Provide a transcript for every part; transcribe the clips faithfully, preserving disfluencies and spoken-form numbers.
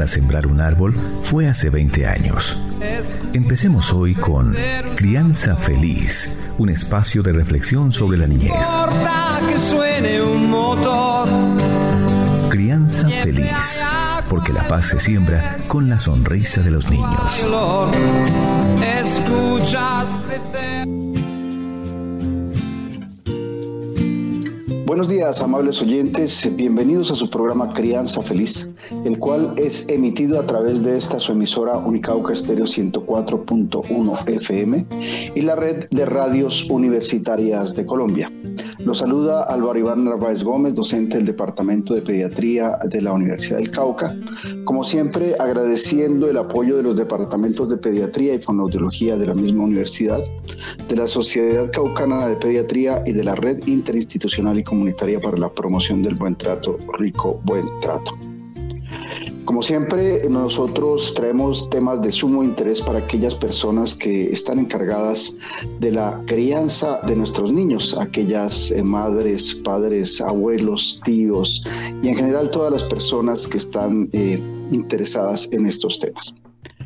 para sembrar un árbol fue hace veinte años. Empecemos hoy con Crianza Feliz, un espacio de reflexión sobre la niñez. Crianza Feliz, porque la paz se siembra con la sonrisa de los niños. Buenos días, amables oyentes, bienvenidos a su programa Crianza Feliz, el cual es emitido a través de esta su emisora Unicauca Estéreo ciento cuatro punto uno F M y la red de radios universitarias de Colombia. Los saluda Álvaro Iván Narváez Gómez, docente del Departamento de Pediatría de la Universidad del Cauca. Como siempre, agradeciendo el apoyo de los departamentos de Pediatría y Fonoaudiología de la misma universidad, de la Sociedad Caucana de Pediatría y de la Red Interinstitucional y Comunitaria para la Promoción del Buen Trato, Rico Buen Trato. Como siempre, nosotros traemos temas de sumo interés para aquellas personas que están encargadas de la crianza de nuestros niños, aquellas eh, madres, padres, abuelos, tíos y en general todas las personas que están eh, interesadas en estos temas.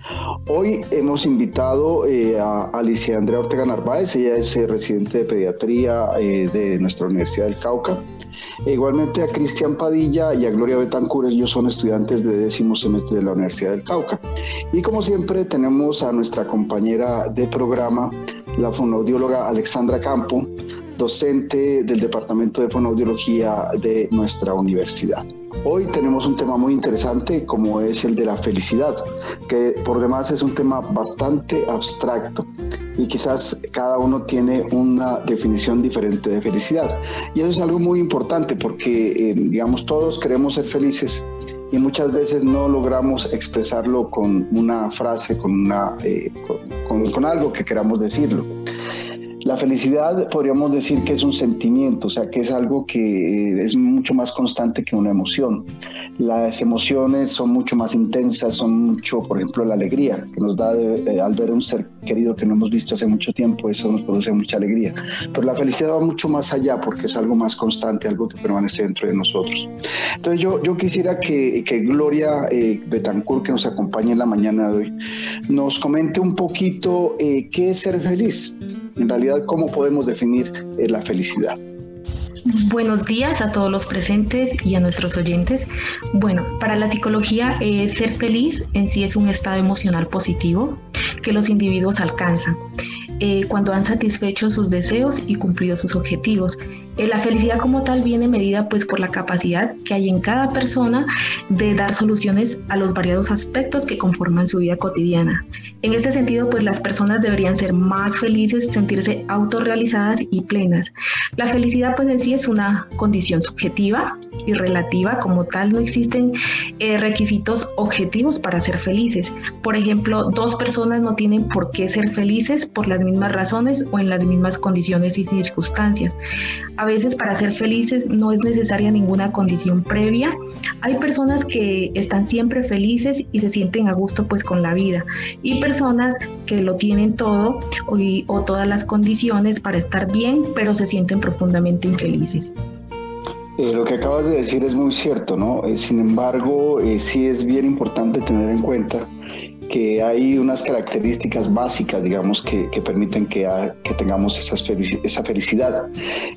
Hoy hemos invitado eh, a Alicia Andrea Ortega Narváez. Ella es eh, residente de pediatría eh, de nuestra Universidad del Cauca. E igualmente a Cristian Padilla y a Gloria Betancur. Ellos son estudiantes de décimo semestre de la Universidad del Cauca. Y como siempre tenemos a nuestra compañera de programa, la fonoaudióloga Alexandra Campo, docente del Departamento de Fonoaudiología de nuestra universidad. Hoy tenemos un tema muy interesante como es el de la felicidad, que por demás es un tema bastante abstracto y quizás cada uno tiene una definición diferente de felicidad. Y eso es algo muy importante porque, eh, digamos, todos queremos ser felices y muchas veces no logramos expresarlo con una frase, con, una, eh, con, con, con algo que queramos decirlo. La felicidad podríamos decir que es un sentimiento, o sea que es algo que es mucho más constante que una emoción. Las emociones son mucho más intensas, son mucho, por ejemplo, la alegría que nos da de, de, al ver un ser querido que no hemos visto hace mucho tiempo, eso nos produce mucha alegría. Pero la felicidad va mucho más allá porque es algo más constante, algo que permanece dentro de nosotros. Entonces yo, yo quisiera que, que Gloria eh, Betancur, que nos acompañe en la mañana de hoy, nos comente un poquito eh, qué es ser feliz. En realidad, ¿cómo podemos definir eh, la felicidad? Buenos días a todos los presentes y a nuestros oyentes. Bueno, para la psicología, eh, ser feliz en sí es un estado emocional positivo que los individuos alcanzan eh, cuando han satisfecho sus deseos y cumplido sus objetivos. Eh, la felicidad como tal viene medida pues por la capacidad que hay en cada persona de dar soluciones a los variados aspectos que conforman su vida cotidiana. En este sentido, pues las personas deberían ser más felices, sentirse autorrealizadas y plenas. La felicidad pues en sí es una condición subjetiva y relativa, como tal no existen eh, requisitos objetivos para ser felices. Por ejemplo, dos personas no tienen por qué ser felices por las mismas razones o en las mismas condiciones y circunstancias. A veces para ser felices no es necesaria ninguna condición previa. Hay personas que están siempre felices y se sienten a gusto pues con la vida, y personas que lo tienen todo o, o todas las condiciones para estar bien, pero se sienten profundamente infelices. Eh, lo que acabas de decir es muy cierto, ¿no? Eh, sin embargo, eh, sí es bien importante tener en cuenta que hay unas características básicas, digamos, que, que permiten que, a, que tengamos esas felici- esa felicidad.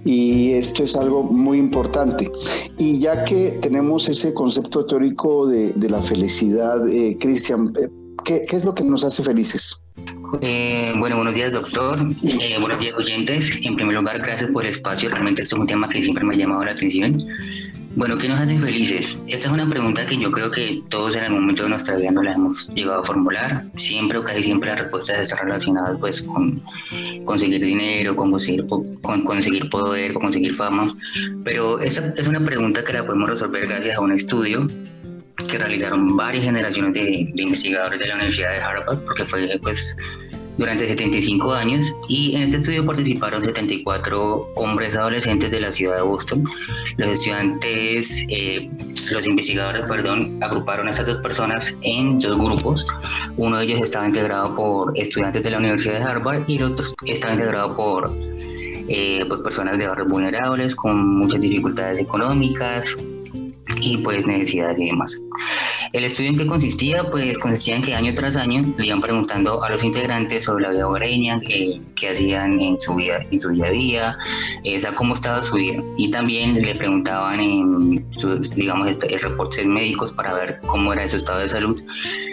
Y esto es algo muy importante. Y ya que tenemos ese concepto teórico de, de la felicidad, eh, Cristian, eh, ¿qué, ¿qué es lo que nos hace felices? Eh, bueno, buenos días, doctor. Eh, buenos días, oyentes. En primer lugar, gracias por el espacio. Realmente esto es un tema que siempre me ha llamado la atención. Bueno, ¿qué nos hace felices? Esta es una pregunta que yo creo que todos en algún momento de nuestra vida nos la hemos llegado a formular. Siempre o casi siempre las respuestas están relacionadas pues con conseguir dinero, con conseguir, con conseguir poder, con conseguir fama. Pero esta es una pregunta que la podemos resolver gracias a un estudio que realizaron varias generaciones de, de investigadores de la Universidad de Harvard, porque fue pues durante setenta y cinco años, y en este estudio participaron setenta y cuatro hombres adolescentes de la ciudad de Boston. Los estudiantes, eh, los investigadores, perdón, agruparon a estas dos personas en dos grupos. Uno de ellos estaba integrado por estudiantes de la Universidad de Harvard y el otro estaba integrado por eh, pues personas de barrios vulnerables con muchas dificultades económicas y pues necesidades y demás. ¿El estudio en qué consistía? Pues consistía en que año tras año le iban preguntando a los integrantes sobre la vida hogareña, qué, qué hacían en su vida, en su día a día, eh, o sea, cómo estaba su vida. Y también le preguntaban en sus, digamos, este, reportes médicos para ver cómo era su estado de salud.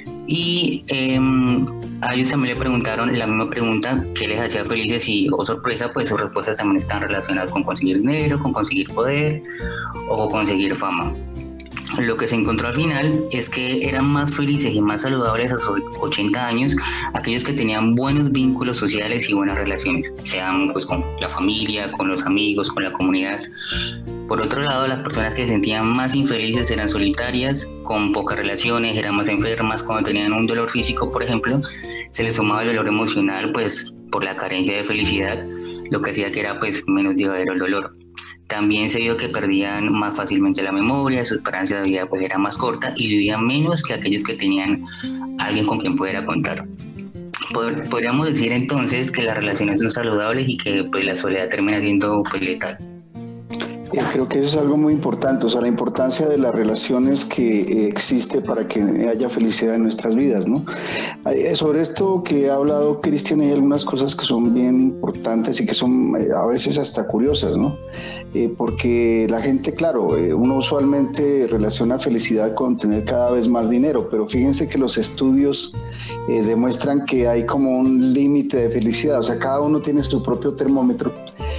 Y eh, a ellos también le preguntaron la misma pregunta, qué les hacía felices, y, oh sorpresa, pues sus respuestas también están relacionadas con conseguir dinero, con conseguir poder o conseguir fama. Lo que se encontró al final es que eran más felices y más saludables a sus ochenta años aquellos que tenían buenos vínculos sociales y buenas relaciones, sean pues con la familia, con los amigos, con la comunidad. Por otro lado, las personas que se sentían más infelices eran solitarias, con pocas relaciones, eran más enfermas. Cuando tenían un dolor físico, por ejemplo, se les sumaba el dolor emocional, pues por la carencia de felicidad, lo que hacía que era pues menos llevadero el dolor. También se vio que perdían más fácilmente la memoria, su esperanza de vida pues era más corta y vivían menos que aquellos que tenían alguien con quien pudiera contar. Podríamos decir entonces que las relaciones son saludables y que pues la soledad termina siendo pues letal. Eh, creo que eso es algo muy importante, o sea, la importancia de las relaciones que eh, existe para que haya felicidad en nuestras vidas, ¿no? Eh, sobre esto que ha hablado Cristian, hay algunas cosas que son bien importantes y que son eh, a veces hasta curiosas, ¿no? Eh, porque la gente, claro, eh, uno usualmente relaciona felicidad con tener cada vez más dinero, pero fíjense que los estudios eh, demuestran que hay como un límite de felicidad, o sea, cada uno tiene su propio termómetro.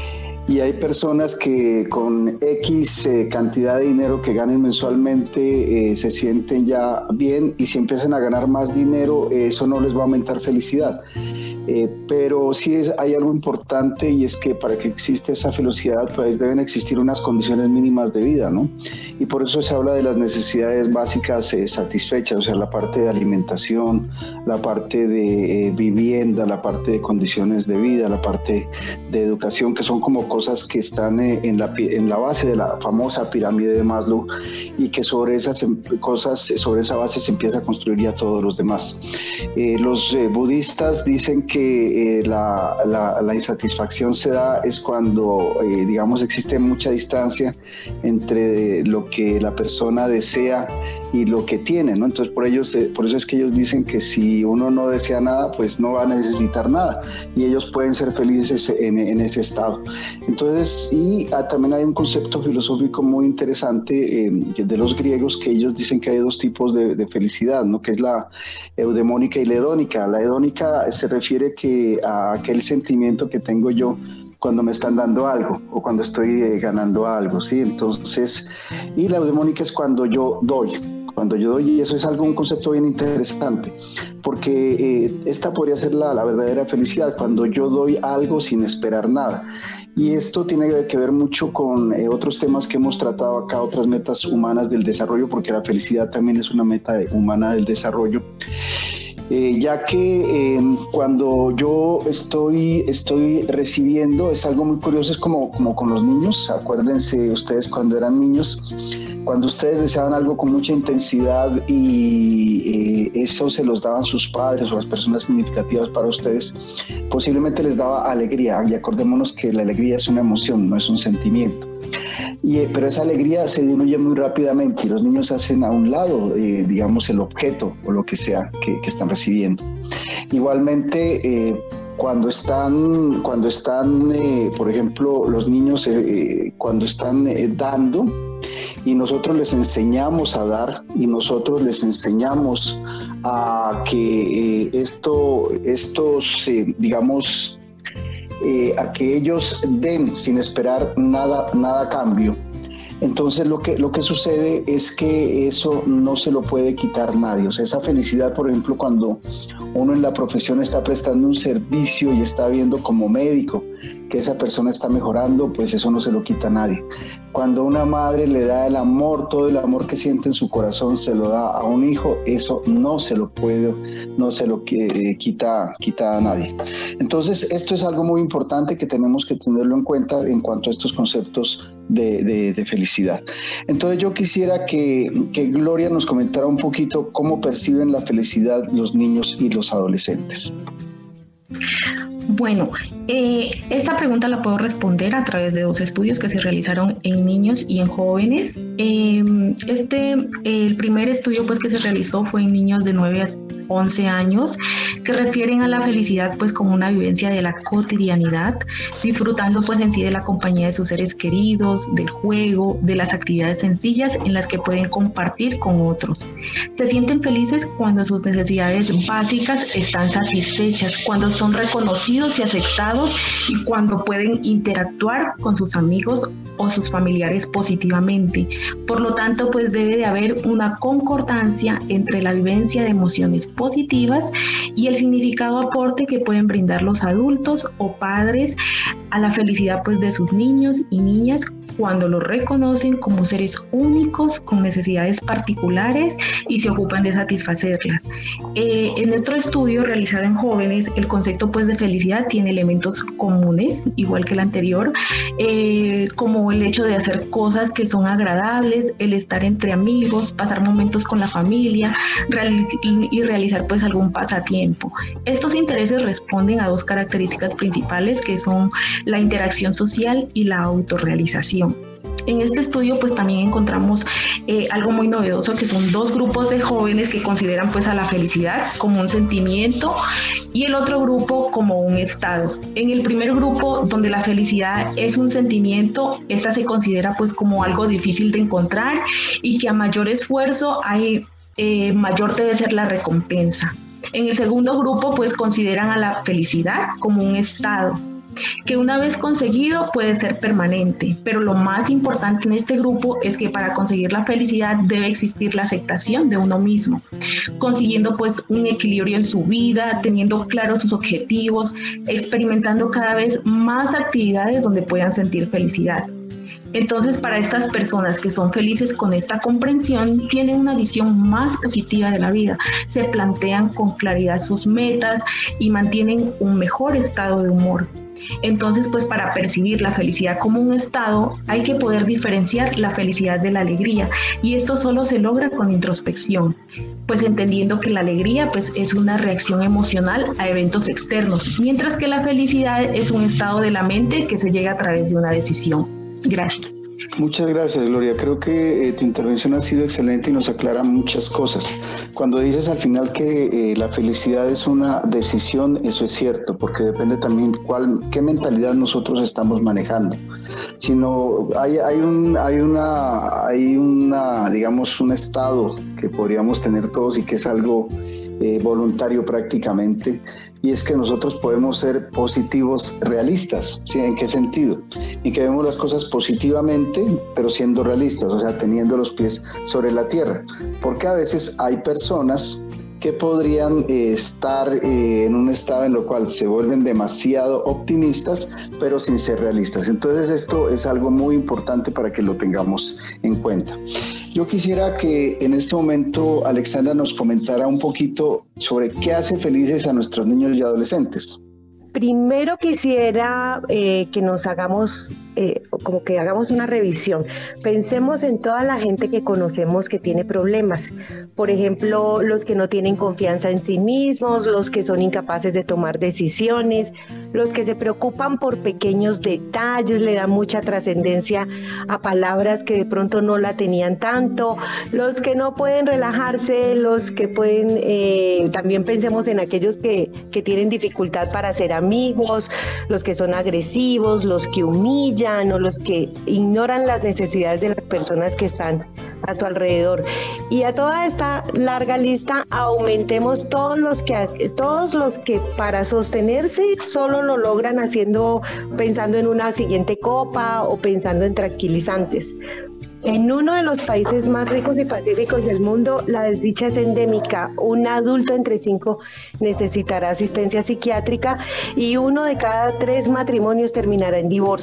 Y hay personas que con X eh, cantidad de dinero que ganen mensualmente eh, se sienten ya bien, y si empiezan a ganar más dinero, eh, eso no les va a aumentar felicidad. Eh, pero sí es, hay algo importante, y es que para que exista esa felicidad pues deben existir unas condiciones mínimas de vida, ¿no? Y por eso se habla de las necesidades básicas eh, satisfechas, o sea, la parte de alimentación, la parte de eh, vivienda, la parte de condiciones de vida, la parte de educación, que son como cosas que están eh, en, la, en la base de la famosa pirámide de Maslow, y que sobre esas cosas, sobre esa base se empieza a construir ya todos los demás. Eh, los eh, budistas dicen que que eh, la, la, la insatisfacción se da es cuando, eh, digamos, existe mucha distancia entre lo que la persona desea y lo que tiene, ¿no? Entonces, por, ellos, eh, por eso es que ellos dicen que si uno no desea nada, pues no va a necesitar nada, y ellos pueden ser felices en, en ese estado. Entonces, y ah, también hay un concepto filosófico muy interesante eh, de los griegos, que ellos dicen que hay dos tipos de, de felicidad, ¿no? Que es la eudemónica y la hedónica. La hedónica se refiere que a aquel sentimiento que tengo yo cuando me están dando algo o cuando estoy eh, ganando algo, ¿sí? Entonces, y la eudemónica es cuando yo doy, cuando yo doy, y eso es algo, un concepto bien interesante, porque eh, esta podría ser la, la verdadera felicidad, cuando yo doy algo sin esperar nada. Y esto tiene que ver mucho con eh, otros temas que hemos tratado acá, otras metas humanas del desarrollo, porque la felicidad también es una meta humana del desarrollo. Eh, ya que eh, cuando yo estoy, estoy recibiendo, es algo muy curioso, es como, como con los niños. Acuérdense ustedes cuando eran niños, cuando ustedes deseaban algo con mucha intensidad y eh, eso se los daban sus padres o las personas significativas para ustedes, posiblemente les daba alegría. Y acordémonos que la alegría es una emoción, no es un sentimiento. Y, pero esa alegría se diluye muy rápidamente y los niños hacen a un lado, eh, digamos, el objeto o lo que sea que, que están recibiendo. Igualmente, eh, cuando están, cuando están eh, por ejemplo, los niños eh, cuando están eh, dando, y nosotros les enseñamos a dar, y nosotros les enseñamos a que eh, esto, estos, eh, digamos, Eh, a que ellos den sin esperar nada, nada a cambio. Entonces lo que, lo que sucede es que eso no se lo puede quitar nadie. O sea, esa felicidad, por ejemplo, cuando uno en la profesión está prestando un servicio y está viendo como médico que esa persona está mejorando, pues eso no se lo quita a nadie. Cuando una madre le da el amor, todo el amor que siente en su corazón se lo da a un hijo, eso no se lo puede, no se lo eh, quita, quita a nadie. Entonces, esto es algo muy importante que tenemos que tenerlo en cuenta en cuanto a estos conceptos de, de, de felicidad. Entonces, yo quisiera que, que Gloria nos comentara un poquito cómo perciben la felicidad los niños y los adolescentes. Bueno, eh, esta pregunta la puedo responder a través de dos estudios que se realizaron en niños y en jóvenes. Eh, este, el primer estudio pues que se realizó fue en niños de nueve a once años, que refieren a la felicidad pues como una vivencia de la cotidianidad, disfrutando pues en sí de la compañía de sus seres queridos, del juego, de las actividades sencillas en las que pueden compartir con otros. Se sienten felices cuando sus necesidades básicas están satisfechas, cuando son reconocidos y aceptados y cuando pueden interactuar con sus amigos o sus familiares positivamente. Por lo tanto, pues debe de haber una concordancia entre la vivencia de emociones positivas y el significado aporte que pueden brindar los adultos o padres a la felicidad pues de sus niños y niñas cuando los reconocen como seres únicos con necesidades particulares y se ocupan de satisfacerlas. Eh, en nuestro estudio realizado en jóvenes, el concepto pues de felicidad tiene elementos comunes, igual que el anterior, eh, como el hecho de hacer cosas que son agradables, el estar entre amigos, pasar momentos con la familia real, y realizar pues algún pasatiempo. Estos intereses responden a dos características principales que son la interacción social y la autorrealización. En este estudio pues también encontramos eh, algo muy novedoso, que son dos grupos de jóvenes que consideran pues a la felicidad como un sentimiento y el otro grupo como un estado. En el primer grupo, donde la felicidad es un sentimiento, esta se considera pues como algo difícil de encontrar y que a mayor esfuerzo hay eh, mayor debe ser la recompensa. En el segundo grupo pues consideran a la felicidad como un estado que una vez conseguido puede ser permanente, pero lo más importante en este grupo es que para conseguir la felicidad debe existir la aceptación de uno mismo, consiguiendo pues un equilibrio en su vida, teniendo claros sus objetivos, experimentando cada vez más actividades donde puedan sentir felicidad. Entonces, para estas personas que son felices con esta comprensión, tienen una visión más positiva de la vida, se plantean con claridad sus metas y mantienen un mejor estado de humor. Entonces, pues para percibir la felicidad como un estado, hay que poder diferenciar la felicidad de la alegría, y esto solo se logra con introspección, pues entendiendo que la alegría pues es una reacción emocional a eventos externos, mientras que la felicidad es un estado de la mente que se llega a través de una decisión. Gracias. Muchas gracias, Gloria. Creo que eh, tu intervención ha sido excelente y nos aclara muchas cosas. Cuando dices al final que eh, la felicidad es una decisión, eso es cierto, porque depende también cuál, qué mentalidad nosotros estamos manejando. Sino hay, hay, un, hay, una, hay una, digamos, un estado que podríamos tener todos y que es algo eh, voluntario prácticamente, y es que nosotros podemos ser positivos realistas. ¿Sí? ¿En qué sentido? En que vemos las cosas positivamente, pero siendo realistas, o sea, teniendo los pies sobre la tierra. Porque a veces hay personas que podrían eh, estar eh, en un estado en lo cual se vuelven demasiado optimistas, pero sin ser realistas. Entonces esto es algo muy importante para que lo tengamos en cuenta. Yo quisiera que en este momento Alexandra nos comentara un poquito sobre qué hace felices a nuestros niños y adolescentes. Primero quisiera eh, que nos hagamos, eh, como que hagamos una revisión. Pensemos en toda la gente que conocemos que tiene problemas. Por ejemplo, los que no tienen confianza en sí mismos, los que son incapaces de tomar decisiones, los que se preocupan por pequeños detalles, le dan mucha trascendencia a palabras que de pronto no la tenían tanto, los que no pueden relajarse, los que pueden, eh, también pensemos en aquellos que, que tienen dificultad para ser amigos, los que son agresivos, los que humillan o los que ignoran las necesidades de las personas que están a su alrededor. Y a toda esta larga lista aumentemos todos los que todos los que para sostenerse solo lo logran haciendo, pensando en una siguiente copa o pensando en tranquilizantes. En uno de los países más ricos y pacíficos del mundo, la desdicha es endémica. Un adulto entre cinco necesitará asistencia psiquiátrica y uno de cada tres matrimonios terminará en divorcio.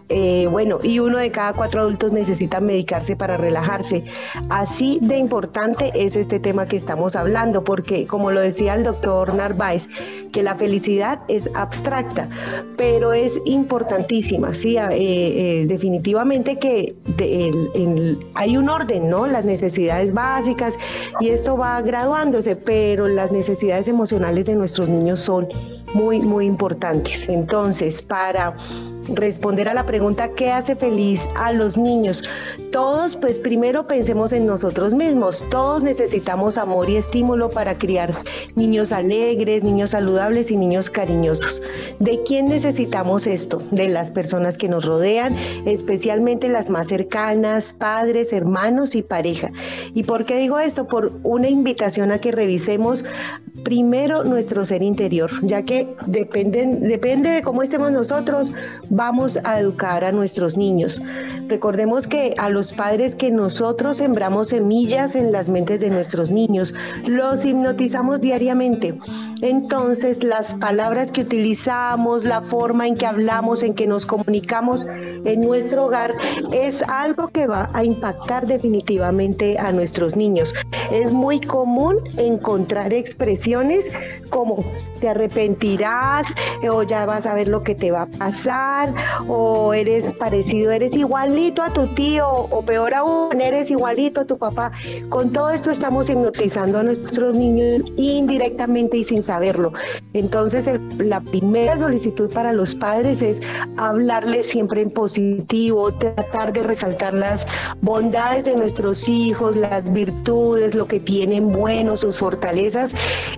Eh, bueno, y uno de cada cuatro adultos necesita medicarse para relajarse. Así de importante es este tema que estamos hablando, porque como lo decía el doctor Narváez, que la felicidad es abstracta, pero es importantísima, ¿sí? Eh, eh, definitivamente que de, el, el, hay un orden, ¿no? Las necesidades básicas, y esto va graduándose, pero las necesidades emocionales de nuestros niños son muy, muy importantes. Entonces, para responder a la pregunta ¿qué hace feliz a los niños? Todos, pues primero pensemos en nosotros mismos. Todos necesitamos amor y estímulo para criar niños alegres, niños saludables y niños cariñosos. ¿De quién necesitamos esto? De las personas que nos rodean, especialmente las más cercanas, padres, hermanos y pareja. ¿Y por qué digo esto? Por una invitación a que revisemos primero nuestro ser interior, ya que dependen, depende de cómo estemos nosotros, vamos a educar a nuestros niños. Recordemos que a los padres que nosotros sembramos semillas en las mentes de nuestros niños, los hipnotizamos diariamente. Entonces, las palabras que utilizamos, la forma en que hablamos, en que nos comunicamos en nuestro hogar, es algo que va a impactar definitivamente a nuestros niños. Es muy común encontrar expresiones como te arrepentirás, o ya vas a ver lo que te va a pasar, o eres parecido, eres igualito a tu tío, o peor aún, eres igualito a tu papá. Con todo esto estamos hipnotizando a nuestros niños indirectamente y sin saberlo. Entonces, el, la primera solicitud para los padres es hablarles siempre en positivo, tratar de resaltar las bondades de nuestros hijos, las virtudes, lo que tienen bueno, sus fortalezas.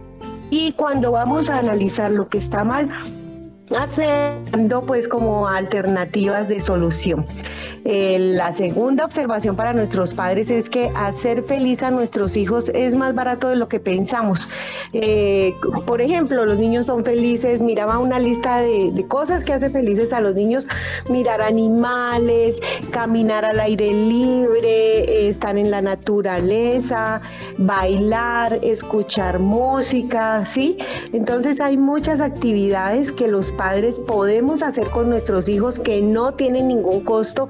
Y cuando vamos a analizar lo que está mal, haciendo pues como alternativas de solución. Eh, la segunda observación para nuestros padres es que hacer feliz a nuestros hijos es más barato de lo que pensamos. Eh, por ejemplo, los niños son felices, miraba una lista de, de cosas que hace felices a los niños: mirar animales, caminar al aire libre, eh, estar en la naturaleza, bailar, escuchar música, ¿sí? Entonces hay muchas actividades que los padres podemos hacer con nuestros hijos que no tienen ningún costo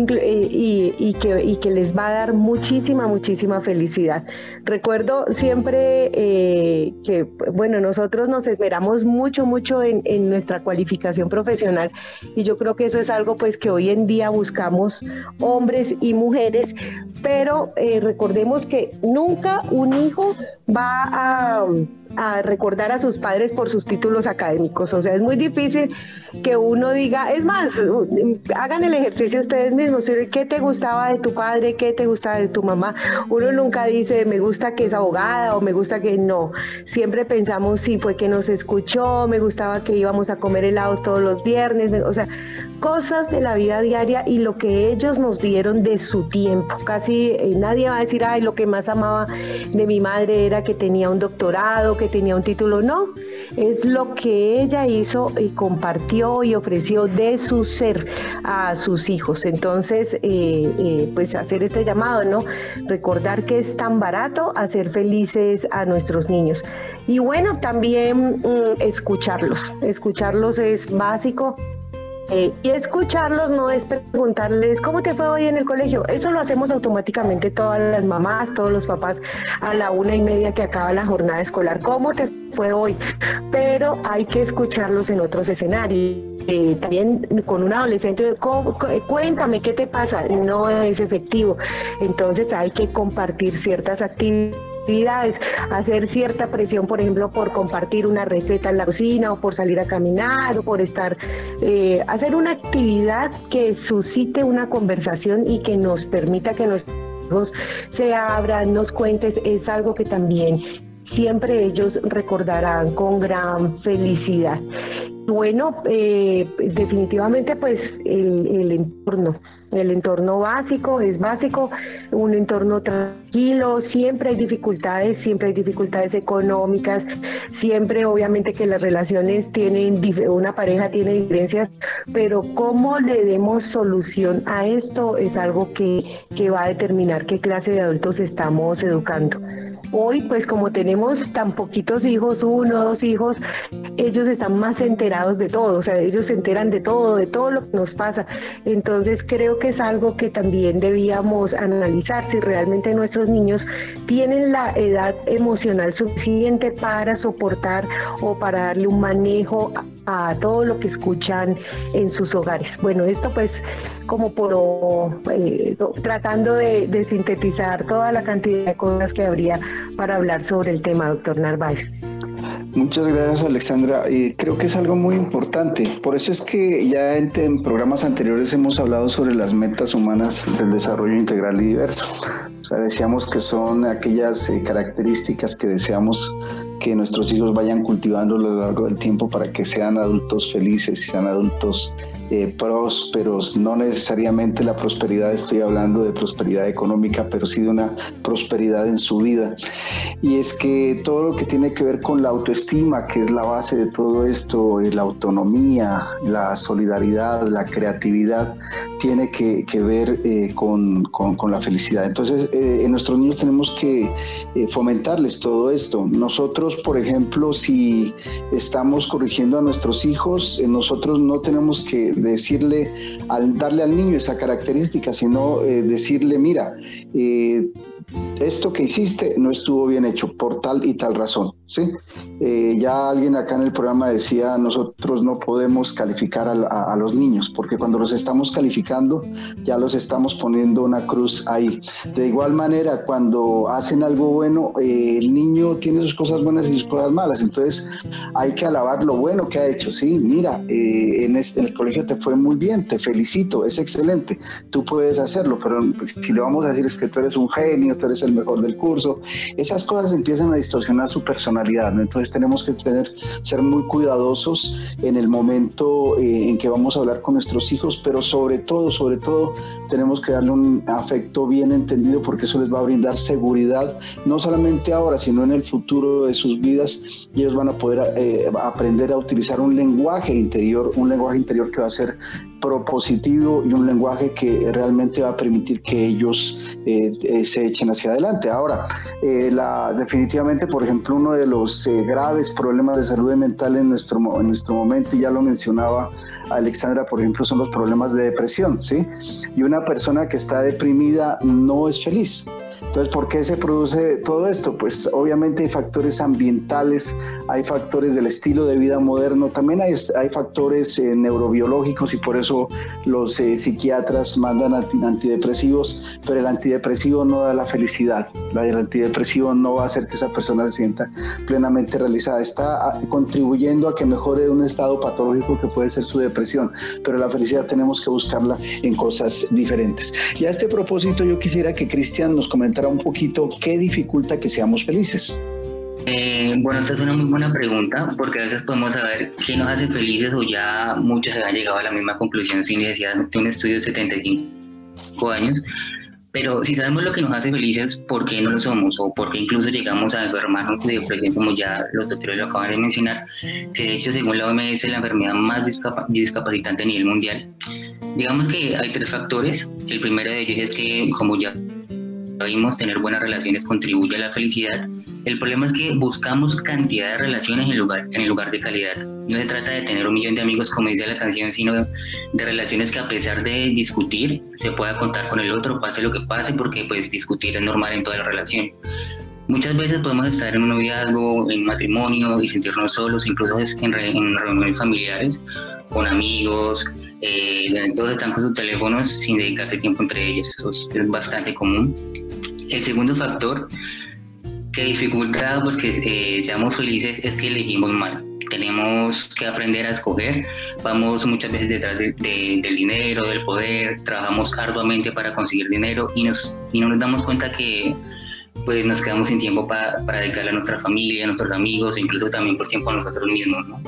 y, y, que, y que les va a dar muchísima, muchísima felicidad. Recuerdo siempre eh, que, bueno, nosotros nos esmeramos mucho, mucho en, en nuestra cualificación profesional, y yo creo que eso es algo pues que hoy en día buscamos hombres y mujeres, pero eh, recordemos que nunca un hijo va a... a recordar a sus padres por sus títulos académicos. O sea, es muy difícil que uno diga, es más, hagan el ejercicio ustedes mismos, ¿qué te gustaba de tu padre? ¿Qué te gustaba de tu mamá? Uno nunca dice, me gusta que es abogada, o me gusta que no. Siempre pensamos, sí, fue que nos escuchó, me gustaba que íbamos a comer helados todos los viernes, o sea, cosas de la vida diaria y lo que ellos nos dieron de su tiempo. Casi eh, nadie va a decir, ay, lo que más amaba de mi madre era que tenía un doctorado, que tenía un título. No, es lo que ella hizo y compartió y ofreció de su ser a sus hijos. Entonces, eh, eh, pues hacer este llamado, ¿no? Recordar que es tan barato hacer felices a nuestros niños. Y bueno, también mm, escucharlos. Escucharlos es básico. Eh, y escucharlos no es preguntarles ¿cómo te fue hoy en el colegio? Eso lo hacemos automáticamente todas las mamás, todos los papás, a la una y media que acaba la jornada escolar. ¿Cómo te fue hoy? Pero hay que escucharlos en otros escenarios. Eh, también con un adolescente, cuéntame qué te pasa, no es efectivo. Entonces hay que compartir ciertas actividades, hacer cierta presión, por ejemplo, por compartir una receta en la cocina, o por salir a caminar, o por estar, eh, hacer una actividad que suscite una conversación y que nos permita que nuestros hijos se abran, nos cuentes, es algo que también siempre ellos recordarán con gran felicidad. Bueno, eh, definitivamente pues el, el entorno, el entorno básico es básico, un entorno tranquilo. Siempre hay dificultades, siempre hay dificultades económicas, siempre obviamente que las relaciones tienen, una pareja tiene diferencias, pero cómo le demos solución a esto es algo que, que va a determinar qué clase de adultos estamos educando. Hoy, pues como tenemos tan poquitos hijos, uno, dos hijos, ellos están más enterados enterados de todo, o sea, ellos se enteran de todo, de todo lo que nos pasa. Entonces creo que es algo que también debíamos analizar, si realmente nuestros niños tienen la edad emocional suficiente para soportar o para darle un manejo a, a todo lo que escuchan en sus hogares. Bueno, esto pues como por eh, tratando de, de sintetizar toda la cantidad de cosas que habría para hablar sobre el tema, doctor Narváez. Muchas gracias, Alexandra. Eh, creo que es algo muy importante. Por eso es que ya en, en programas anteriores hemos hablado sobre las metas humanas del desarrollo integral y diverso. O sea, decíamos que son aquellas eh, características que deseamos que nuestros hijos vayan cultivando a lo largo del tiempo para que sean adultos felices, sean adultos eh, prósperos. No necesariamente la prosperidad, estoy hablando de prosperidad económica, pero sí de una prosperidad en su vida. Y es que todo lo que tiene que ver con la autoestima, que es la base de todo esto, la autonomía, la solidaridad, la creatividad, tiene que, que ver eh, con, con, con la felicidad. Entonces, eh, en nuestros niños tenemos que eh, fomentarles todo esto. Nosotros, por ejemplo, si estamos corrigiendo a nuestros hijos, eh, nosotros no tenemos que decirle, al darle al niño esa característica, sino eh, decirle, mira, eh, esto que hiciste no estuvo bien hecho por tal y tal razón, ¿sí? Eh, ya alguien acá en el programa decía, nosotros no podemos calificar a, a, a los niños, porque cuando los estamos calificando, ya los estamos poniendo una cruz ahí. De igual manera, cuando hacen algo bueno, eh, el niño tiene sus cosas buenas y sus cosas malas, entonces hay que alabar lo bueno que ha hecho, ¿sí? Mira, eh, en, este, en el colegio te fue muy bien, te felicito, es excelente, tú puedes hacerlo, pero pues, si le vamos a decir es que tú eres un genio, tú eres el mejor del curso, esas cosas empiezan a distorsionar su personalidad, ¿no? Entonces tenemos que tener, ser muy cuidadosos en el momento eh, en que vamos a hablar con nuestros hijos, pero sobre todo, sobre todo, tenemos que darle un afecto bien entendido, porque eso les va a brindar seguridad, no solamente ahora, sino en el futuro de sus vidas, y ellos van a poder eh, aprender a utilizar un lenguaje interior, un lenguaje interior que va a ser propositivo y un lenguaje que realmente va a permitir que ellos eh, eh, se echen hacia adelante. Ahora, eh, la, definitivamente, por ejemplo, uno de los eh, graves problemas de salud mental en nuestro, en nuestro momento, y ya lo mencionaba Alexandra, por ejemplo, son los problemas de depresión, ¿sí? Y una persona que está deprimida no es feliz. Entonces, ¿por qué se produce todo esto? Pues obviamente hay factores ambientales, hay factores del estilo de vida moderno, también hay, hay factores eh, neurobiológicos, y por eso los eh, psiquiatras mandan anti, antidepresivos, pero el antidepresivo no da la felicidad, el antidepresivo no va a hacer que esa persona se sienta plenamente realizada, está contribuyendo a que mejore un estado patológico que puede ser su depresión, pero la felicidad tenemos que buscarla en cosas diferentes. Y a este propósito yo quisiera que Cristian nos comentara un poquito qué dificulta que seamos felices. Eh, bueno, esta es una muy buena pregunta, porque a veces podemos saber qué nos hace felices, o ya muchos han llegado a la misma conclusión sin necesidad de un estudio de setenta y cinco años. Pero si sabemos lo que nos hace felices, ¿por qué no lo somos? O por qué incluso llegamos a enfermarnos de depresión, como ya los doctores lo acaban de mencionar, que de hecho, según la O M S, es la enfermedad más discap- discapacitante a nivel mundial. Digamos que hay tres factores. El primero de ellos es que, como ya vimos, tener buenas relaciones contribuye a la felicidad. El problema es que buscamos cantidad de relaciones en lugar, en lugar de calidad. No se trata de tener un millón de amigos, como dice la canción, sino de relaciones que, a pesar de discutir, se pueda contar con el otro, pase lo que pase, porque pues discutir es normal en toda la relación. Muchas veces podemos estar en un noviazgo, en un matrimonio, y sentirnos solos, incluso en, re, en reuniones familiares, con amigos, eh, todos están con sus teléfonos sin dedicarse tiempo entre ellos. Eso es, es bastante común. El segundo factor que dificulta pues, que eh, seamos felices es que elegimos mal. Tenemos que aprender a escoger. Vamos muchas veces detrás de, de, del dinero, del poder, trabajamos arduamente para conseguir dinero, y, nos, y no nos damos cuenta que pues, nos quedamos sin tiempo para, para dedicarle a nuestra familia, a nuestros amigos, e incluso también por tiempo a nosotros mismos, ¿no?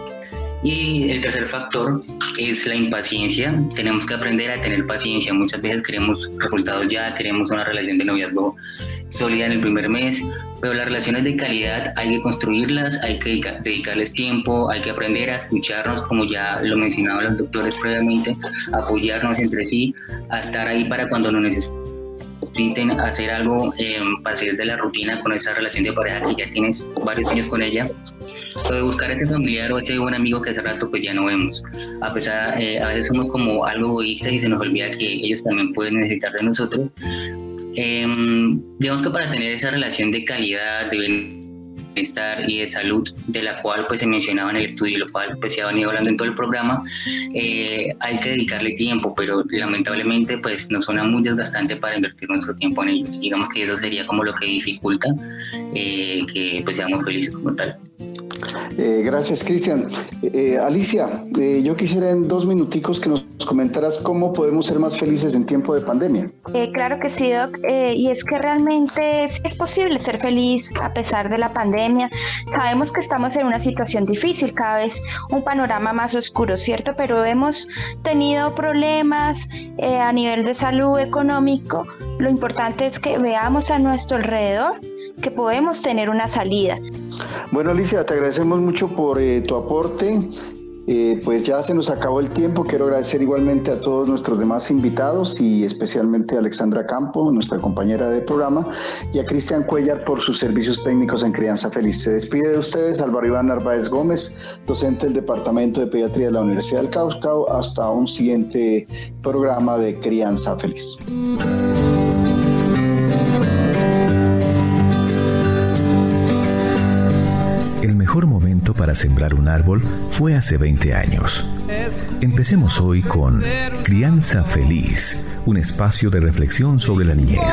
Y el tercer factor es la impaciencia. Tenemos que aprender a tener paciencia. Muchas veces queremos resultados ya, queremos una relación de noviazgo sólida en el primer mes, pero las relaciones de calidad hay que construirlas, hay que dedicarles tiempo, hay que aprender a escucharnos, como ya lo mencionaban los doctores previamente, apoyarnos entre sí, a estar ahí para cuando nos necesitamos. necesiten hacer algo eh, para salir de la rutina con esa relación de pareja que ya tienes varios años con ella, o de buscar ese familiar o ese buen amigo que hace rato pues ya no vemos. A pesar, eh, a veces somos como algo egoístas y se nos olvida que ellos también pueden necesitar de nosotros. Eh, digamos que para tener esa relación de calidad, de bienestar y de salud, de la cual pues se mencionaba en el estudio, lo cual pues se ha venido hablando en todo el programa, eh, hay que dedicarle tiempo, pero lamentablemente pues nos suena muy desgastante para invertir nuestro tiempo en ello. Digamos que eso sería como lo que dificulta eh, que pues seamos felices como tal. Eh, gracias, Cristian. Eh, Alicia, eh, yo quisiera en dos minuticos que nos comentaras cómo podemos ser más felices en tiempo de pandemia. Eh, claro que sí, Doc, eh, y es que realmente es, es posible ser feliz a pesar de la pandemia. Sabemos que estamos en una situación difícil, cada vez un panorama más oscuro, ¿cierto? Pero hemos tenido problemas eh, a nivel de salud, económico. Lo importante es que veamos a nuestro alrededor que podemos tener una salida. Bueno, Alicia, te agradecemos mucho por eh, tu aporte. Eh, pues ya se nos acabó el tiempo. Quiero agradecer igualmente a todos nuestros demás invitados y especialmente a Alexandra Campo, nuestra compañera de programa, y a Cristian Cuellar por sus servicios técnicos en Crianza Feliz. Se despide de ustedes Álvaro Iván Narváez Gómez, docente del Departamento de Pediatría de la Universidad del Cauca. Hasta un siguiente programa de Crianza Feliz. El mejor momento para sembrar un árbol fue hace veinte años. Empecemos hoy con Crianza Feliz, un espacio de reflexión sobre la niñez.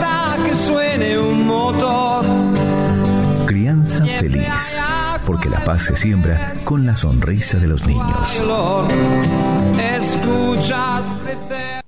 Crianza Feliz, porque la paz se siembra con la sonrisa de los niños.